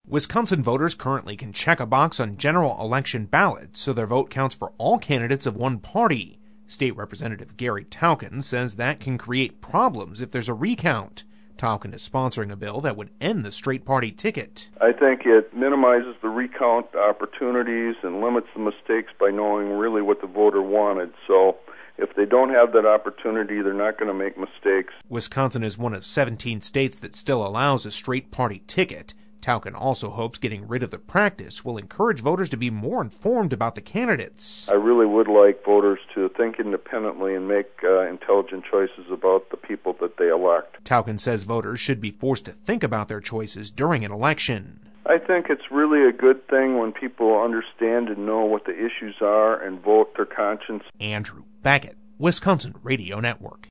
Wisconsin voters currently can check a box on general election ballots so their vote counts for all candidates of one party. State Representative Gary Tauken says that can create problems if there's a recount. Tauken is sponsoring a bill that would end the straight party ticket. I think it minimizes the recount opportunities and limits the mistakes by knowing really what the voter wanted. So if they don't have that opportunity, they're not going to make mistakes. Wisconsin is one of 17 states that still allows a straight party ticket. Tauken also hopes getting rid of the practice will encourage voters to be more informed about the candidates. I really would like voters to think independently and make intelligent choices about the people that they elect. Tauken says voters should be forced to think about their choices during an election. I think it's really a good thing when people understand and know what the issues are and vote their conscience. Andrew Baggett, Wisconsin Radio Network.